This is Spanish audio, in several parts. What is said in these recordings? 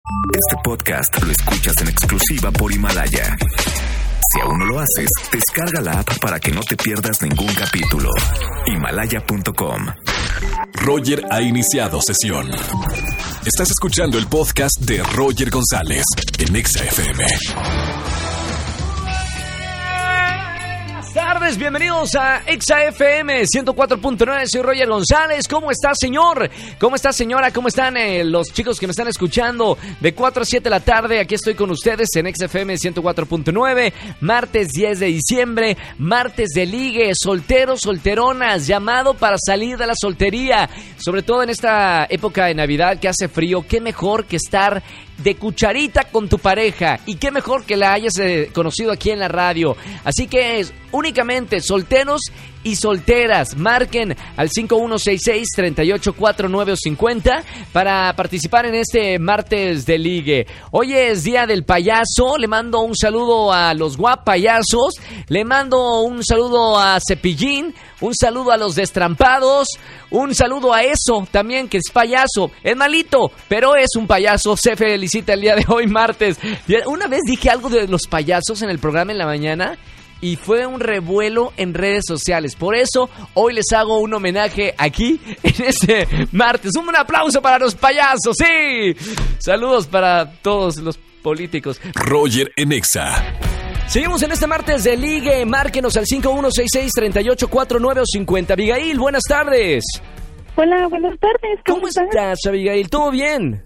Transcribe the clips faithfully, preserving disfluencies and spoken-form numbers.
Este podcast lo escuchas en exclusiva por Himalaya. Si aún no lo haces, descarga la app para que no te pierdas ningún capítulo. Himalaya punto com. Roger ha iniciado sesión. Estás escuchando el podcast de Roger González en Exa F M. Buenas tardes, bienvenidos a Exa F M ciento cuatro punto nueve, soy Roger González. ¿Cómo está, señor? ¿Cómo está, señora? ¿Cómo están eh, los chicos que me están escuchando? De cuatro a siete de la tarde, aquí estoy con ustedes en Exa F M ciento cuatro punto nueve, martes diez de diciembre, martes de ligue, solteros, solteronas, llamado para salir de la soltería, sobre todo en esta época de Navidad que hace frío. Qué mejor que estar de cucharita con tu pareja, y qué mejor que la hayas eh, conocido aquí en la radio. Así que es únicamente solteros y solteras, marquen al cinco uno seis seis, tres ocho cuatro nueve cinco cero para participar en este martes de ligue. Hoy es día del payaso, le mando un saludo a los guapayasos, le mando un saludo a Cepillín, un saludo a los destrampados, un saludo a eso también, que es payaso, es malito, pero es un payaso. Se felicita el día de hoy, martes. Una vez dije algo de los payasos en el programa en la mañana y fue un revuelo en redes sociales. Por eso hoy les hago un homenaje aquí en este martes. Un aplauso para los payasos, sí. Saludos para todos los políticos. Roger en Exa. Seguimos en este martes de ligue. Márquenos al cinco uno seis seis, tres ocho cuatro nueve cinco cero. Abigail, buenas tardes. Hola, buenas tardes. ¿Cómo, ¿Cómo estás, estás, Abigail? ¿Todo bien?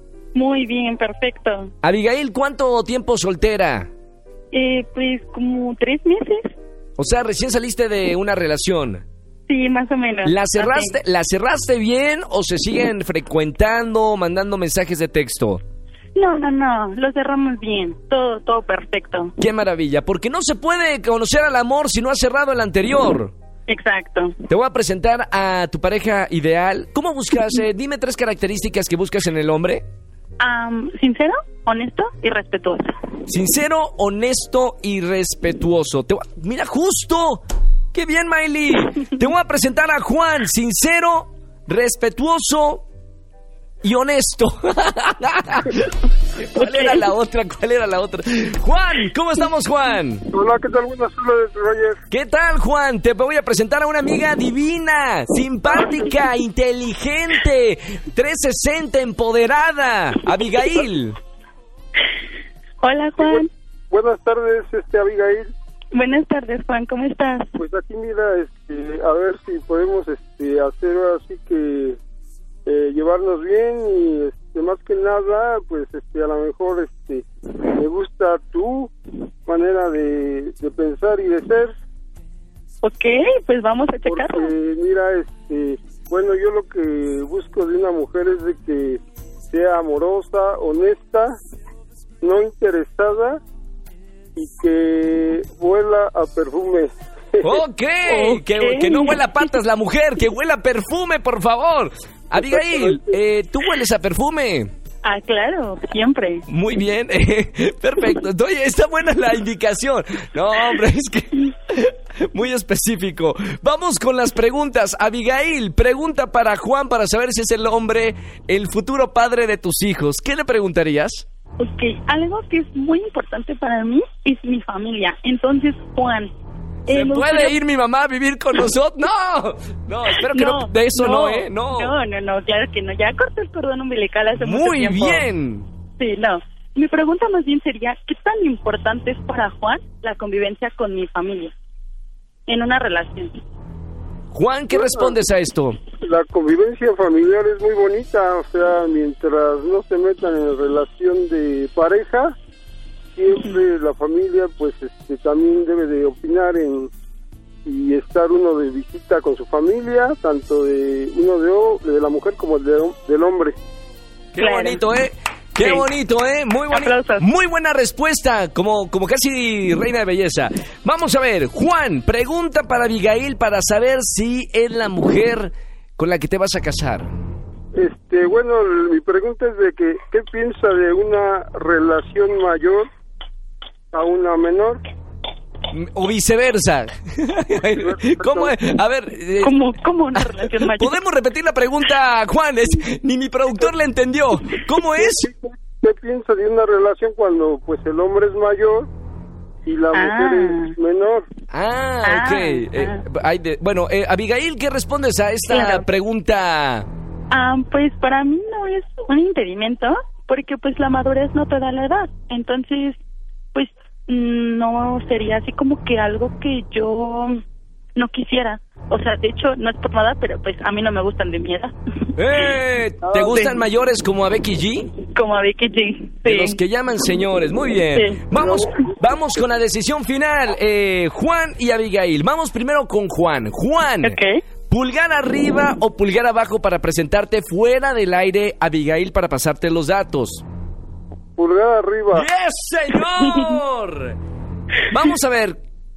Muy bien, perfecto. Abigail, ¿cuánto tiempo soltera? Eh, pues como tres meses. O sea, recién saliste de una relación. Sí, más o menos. ¿La cerraste, okay. ¿La cerraste bien o se siguen frecuentando, mandando mensajes de texto? No, no, no, lo cerramos bien, todo, todo perfecto. ¡Qué maravilla! Porque no se puede conocer al amor si no has cerrado el anterior. Exacto. Te voy a presentar a tu pareja ideal. ¿Cómo buscas? Eh, dime tres características que buscas en el hombre. Um, sincero, honesto y respetuoso. Sincero, honesto y respetuoso. Te voy a... Mira, justo. ¡Qué bien, Miley! Te voy a presentar a Juan. Sincero, respetuoso y honesto. ¿Cuál okay. era la otra? ¿Cuál era la otra? Juan, ¿cómo estamos, Juan? Hola, ¿qué tal? Buenas tardes, Roger. ¿Qué tal, Juan? Te voy a presentar a una amiga divina, simpática, inteligente, trescientos sesenta, empoderada, Abigail. Hola, Juan. Bu- buenas tardes, este Abigail. Buenas tardes, Juan, ¿cómo estás? Pues aquí mira, este, a ver si podemos este, hacer así que Eh, llevarnos bien y este, más que nada pues este a lo mejor este me gusta tu manera de, de pensar y de ser. Ok, pues vamos a checarlo. Porque mira, este bueno, yo lo que busco de una mujer es de que sea amorosa, honesta, no interesada y que huela a perfume. Okay, ok, que, que no huela a patas la mujer, que huela a perfume, por favor. Abigail, eh, ¿tú hueles a perfume? Ah, claro, siempre. Muy bien, eh, perfecto. Oye, está buena la indicación. No, hombre, es que muy específico. Vamos con las preguntas. Abigail, pregunta para Juan para saber si es el hombre, el futuro padre de tus hijos. ¿Qué le preguntarías? Ok, algo que es muy importante para mí es mi familia. Entonces, Juan, ¿Se eh, puede gustaría... ir mi mamá a vivir con nosotros? No, no, espero que no, no de eso no, no, ¿eh? No. no, no, no, claro que no. Ya corté el cordón umbilical hace Muy mucho tiempo. Muy bien. Sí, no. Mi pregunta más bien sería, ¿qué tan importante es para Juan la convivencia con mi familia en una relación? Juan, ¿qué bueno, respondes a esto? La convivencia familiar es muy bonita, o sea, mientras no se metan en relación de pareja, siempre la familia pues este también debe de opinar en y estar uno de visita con su familia, tanto de uno de, de la mujer como de, del hombre. Qué claro. bonito, ¿eh? Qué sí. bonito, ¿eh? Muy bonito. Muy buena respuesta, como, como casi reina de belleza. Vamos a ver, Juan, pregunta para Abigail para saber si es la mujer con la que te vas a casar. Este, bueno, mi pregunta es de que, ¿qué piensa de una relación mayor a una menor? O viceversa. ¿Cómo es? A ver, eh, ¿Cómo, ¿Cómo una relación mayor? ¿Podemos repetir la pregunta, Juan? Es, ni mi productor la entendió. ¿Cómo es? ¿Qué piensa de una relación cuando pues el hombre es mayor y la Ah. mujer es menor. Ah, Ah, ok. Eh, ah. hay de- bueno, eh, Abigail, ¿qué respondes a esta Claro. pregunta? Ah, pues para mí no es un impedimento, porque pues la madurez no te da la edad. Entonces, pues mm, no sería así como que algo que yo no quisiera. O sea, de hecho, no es por nada, pero pues a mí no me gustan de mi edad. Eh, ¿Te Ah, gustan sí. mayores como a Becky G? Como a Becky G. De Sí. los que llaman señores, muy bien. Sí. Vamos, vamos con la decisión final, eh, Juan y Abigail. Vamos primero con Juan. Juan, Ok. ¿pulgar arriba o pulgar abajo para presentarte fuera del aire, Abigail, para pasarte los datos? Pulgar arriba. ¡Yes, señor! Vamos a ver.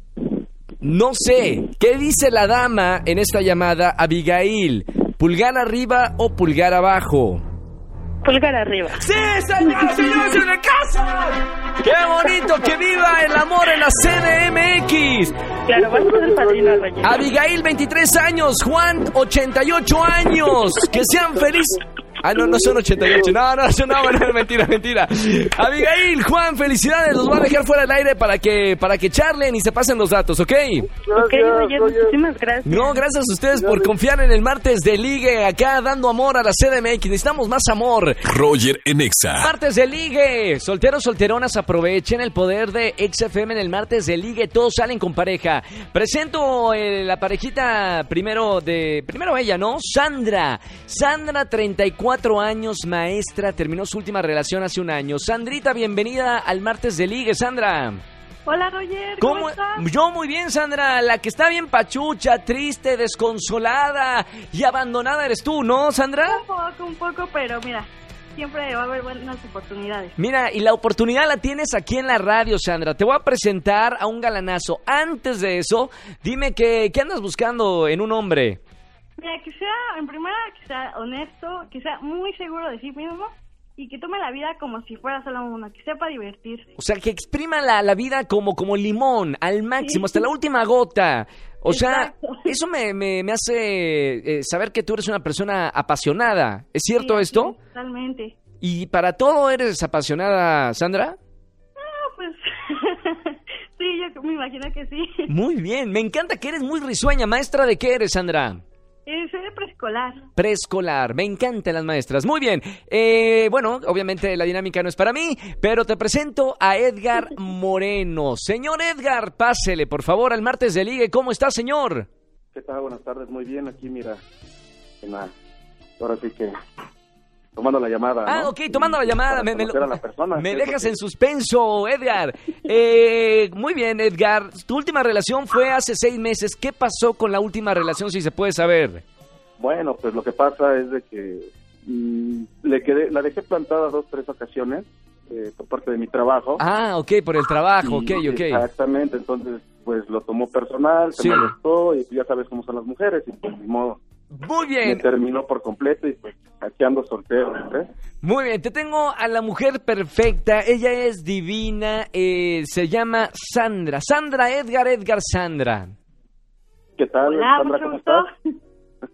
No sé, ¿qué dice la dama en esta llamada, Abigail? ¿Pulgar arriba o pulgar abajo? Pulgar arriba. ¡Sí, señoras y señores, en la casa! ¡Qué bonito! ¡Que viva el amor en la C D M X! Claro, vas a ser el padrino, Roger. Abigail, veintitrés años. Juan, ochenta y ocho años. ¡Que sean felices! Ah, no, no son ochenta y ocho. No, no, no, no, no, mentira, mentira. Abigail, Juan, felicidades. Los voy a dejar fuera del aire para que, para que charlen y se pasen los datos, ¿ok? Ok, Gracias, Roger, Roger. muchísimas gracias. No, gracias a ustedes por confiar en el martes de ligue, acá dando amor a la C D M X. Necesitamos más amor. Roger en Exa. Martes de ligue. Solteros, solteronas, aprovechen el poder de X F M en el martes de ligue. Todos salen con pareja. Presento eh, la parejita primero de... Primero ella, ¿no? Sandra. Sandra, treinta y cuatro años, maestra. Terminó su última relación hace un año. Sandrita, bienvenida al martes de ligue, Sandra. Hola, Roger, ¿cómo, ¿Cómo? estás? Yo muy bien, Sandra. La que está bien pachucha, triste, desconsolada y abandonada eres tú, ¿no, Sandra? Un poco, un poco, pero mira, siempre va a haber buenas oportunidades. Mira, y la oportunidad la tienes aquí en la radio, Sandra. Te voy a presentar a un galanazo. Antes de eso, dime que, ¿qué andas buscando en un hombre? Mira, que sea, en primera, que sea honesto, que sea muy seguro de sí mismo y que tome la vida como si fuera solo una, que sepa divertirse. O sea, que exprima la, la vida como, como limón, al máximo, Sí. hasta la última gota. O sea, Exacto. eso me, me, me hace eh, saber que tú eres una persona apasionada. ¿Es cierto Sí, así esto? es, totalmente. ¿Y para todo eres apasionada, Sandra? Ah, pues, sí, yo me imagino que sí. Muy bien, me encanta que eres muy risueña. ¿Maestra de qué eres, Sandra? Eh, soy de preescolar. Preescolar, me encantan las maestras. Muy bien, eh, bueno, obviamente la dinámica no es para mí, pero te presento a Edgar Moreno. Señor Edgar, pásele por favor al martes de ligue. ¿Cómo está, señor? ¿Qué tal? Buenas tardes, muy bien, aquí mira, en la- ahora sí que tomando la llamada, Ah, ¿no? ok, tomando la llamada. Para Me, me lo- conocer a la persona, me ¿qué es dejas lo que- en suspenso, Edgar. Eh, muy bien, Edgar. Tu última relación fue hace seis meses. ¿Qué pasó con la última relación, si se puede saber? Bueno, pues lo que pasa es de que mm, le quedé, la dejé plantada dos, tres ocasiones eh, por parte de mi trabajo. Ah, ok, por el trabajo, ok, Y- ok. Exactamente, entonces pues lo tomó personal, se Sí. molestó y ya sabes cómo son las mujeres y pues ni modo, Muy me bien. terminó por completo y pues aquí ando soltero, ¿eh? Muy bien, te tengo a la mujer perfecta, ella es divina, eh, se llama Sandra, Sandra Edgar, Edgar Sandra. ¿Qué tal, Hola, Sandra? mucho ¿Cómo gusto. estás?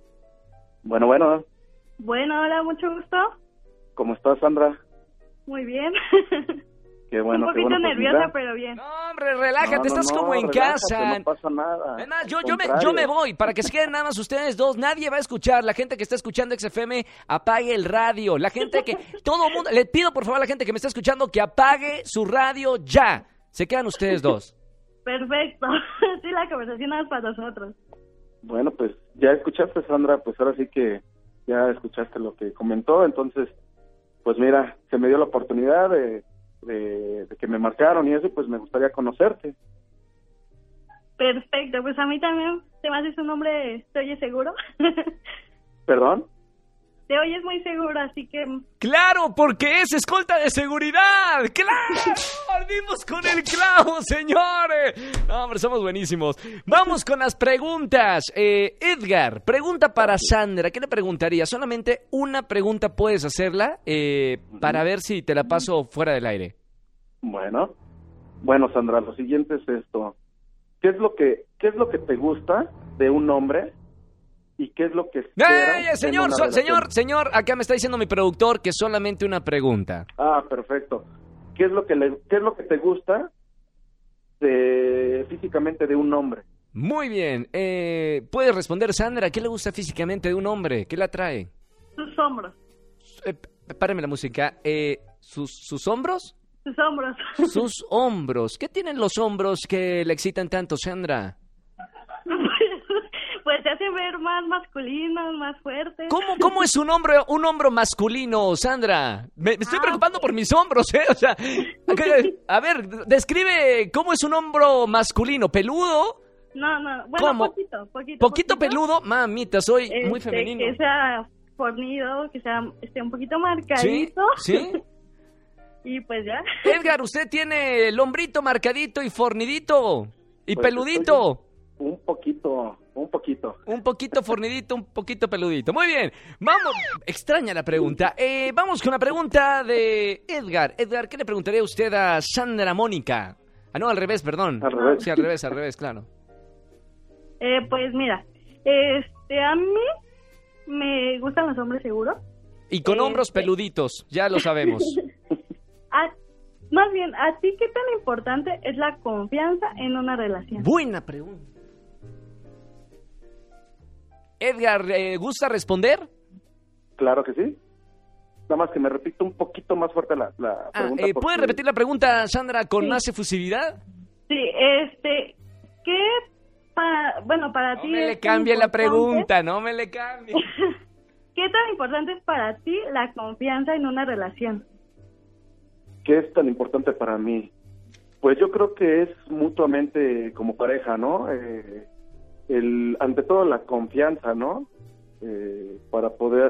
Bueno, bueno, Bueno, hola, mucho gusto. ¿cómo estás, Sandra? Muy bien. Qué bueno, Un qué poquito bueno, pues, nerviosa, mira. pero bien. No, hombre, relájate, No, no, estás no, como en relájate, casa. No pasa nada. Es más, yo, Al yo, me, contrario. yo me voy, para que se queden nada más ustedes dos, nadie va a escuchar, la gente que está escuchando X F M, apague el radio, la gente que, todo mundo, le pido por favor a la gente que me está escuchando que apague su radio ya, se quedan ustedes dos. Perfecto. Sí, la conversación es para nosotros. Bueno, pues ya escuchaste, Sandra, pues ahora sí que ya escuchaste lo que comentó, entonces, pues mira, se me dio la oportunidad de, de, de que me marcaron y eso, pues me gustaría conocerte. Perfecto, pues a mí también se me hace su nombre, ¿te oyes seguro? ¿Perdón? Te oyes muy seguro, así que Claro, porque es escolta de seguridad. ¡Claro! ¡Dimos con el clavo, señores! No, hombre, somos buenísimos. Vamos con las preguntas. Eh, Edgar, pregunta para Sandra. ¿Qué le preguntaría? Solamente una pregunta puedes hacerla eh, para ver si te la paso fuera del aire. Bueno, bueno, Sandra, lo siguiente es esto. ¿Qué es lo que, qué es lo que te gusta de un hombre y qué es lo que espera. ¡Ey, señor, en una so- relación. señor, señor! Acá me está diciendo mi productor que solamente una pregunta. Ah, perfecto. ¿Qué es lo que le, qué es lo que te gusta de, físicamente de un hombre? Muy bien. Eh, ¿Puedes responder, Sandra? ¿Qué le gusta físicamente de un hombre? ¿Qué le atrae? Sus hombros. Eh, páreme la música. Eh, ¿sus, ¿Sus hombros? Sus hombros. Sus hombros. ¿Qué tienen los hombros que le excitan tanto, Sandra? Pues te hace ver más masculinos, más fuertes. ¿Cómo, cómo es un hombro, un hombro masculino, Sandra? Me, me estoy Ah, preocupando pues. por mis hombros, ¿eh? O sea, a ver, describe cómo es un hombro masculino. ¿Peludo? No, no, bueno, ¿Cómo? poquito, poquito. ¿Poquito peludo? Mamita, soy muy Este, femenino. Que sea fornido, que sea este, un poquito ¿Sí? marcadito. ¿Sí? Y pues ya. Edgar, usted tiene el hombrito marcadito y fornidito. Y Pues, peludito. estoy Un poquito, un poquito. Un poquito fornidito, un poquito peludito. Muy bien. Vamos. Extraña la pregunta. Eh, vamos con la pregunta de Edgar. Edgar, ¿qué le preguntaría usted a Sandra Mónica? Ah, no, al revés, perdón. Al revés. Sí, al revés, al revés, claro. Eh, pues mira, este, a mí me gustan los hombres seguros. Y con Este- hombros peluditos, ya lo sabemos. A- más bien, ¿a ti qué tan importante es la confianza en una relación? Buena pregunta. Edgar, ¿eh, ¿gusta responder? Claro que sí. Nada más que me repito un poquito más fuerte la, la Ah, pregunta. eh, porque- ¿Puede repetir la pregunta, Sandra, con Sí. más efusividad? Sí, este, ¿qué para, bueno, para No ti me le es tan cambie la importante- pregunta, no me le cambie. ¿Qué tan importante es para ti la confianza en una relación? ¿Qué es tan importante para mí? Pues yo creo que es mutuamente como pareja, ¿no? Eh, el, ante todo la confianza, ¿no? Eh, para poder,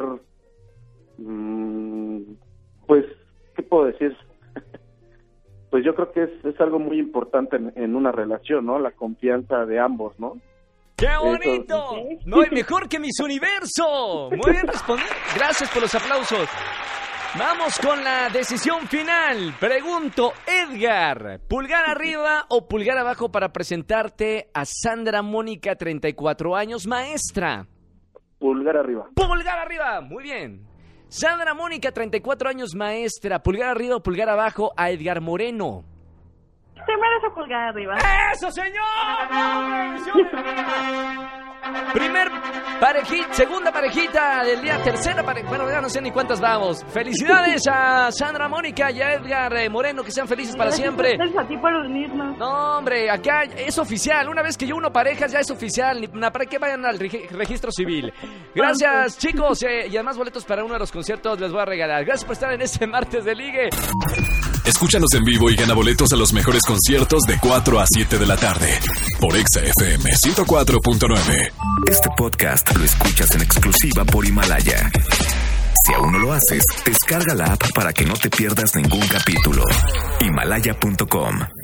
mm, pues, ¿qué puedo decir? Pues yo creo que es, es algo muy importante en, en una relación, ¿no? La confianza de ambos, ¿no? ¡Qué bonito! Ok. No hay mejor que Miss Universo. Muy bien respondido. Gracias por los aplausos. Vamos con la decisión final. Pregunto, Edgar, ¿pulgar arriba o pulgar abajo para presentarte a Sandra Mónica, treinta y cuatro años, maestra? Pulgar arriba. ¡Pulgar arriba! Muy bien. Sandra Mónica, treinta y cuatro años, maestra. ¿Pulgar arriba o pulgar abajo a Edgar Moreno? Se merece pulgar arriba. ¡Eso, señor! Primer parejita, segunda parejita del día, tercera parejita, bueno, ya no sé ni cuántas vamos. Felicidades a Sandra Mónica y a Edgar eh, Moreno, que sean felices para siempre. Gracias a ti por unirnos. No, hombre, acá es oficial. Una vez que yo uno parejas, ya es oficial. Ni- na- ¿Para qué vayan al regi- registro civil? Gracias, chicos. eh, y además boletos para uno de los conciertos les voy a regalar. Gracias por estar en este martes de ligue. Escúchanos en vivo y gana boletos a los mejores conciertos de cuatro a siete de la tarde por Exa F M ciento cuatro punto nueve. Este podcast lo escuchas en exclusiva por Himalaya. Si aún no lo haces, descarga la app para que no te pierdas ningún capítulo. Himalaya punto com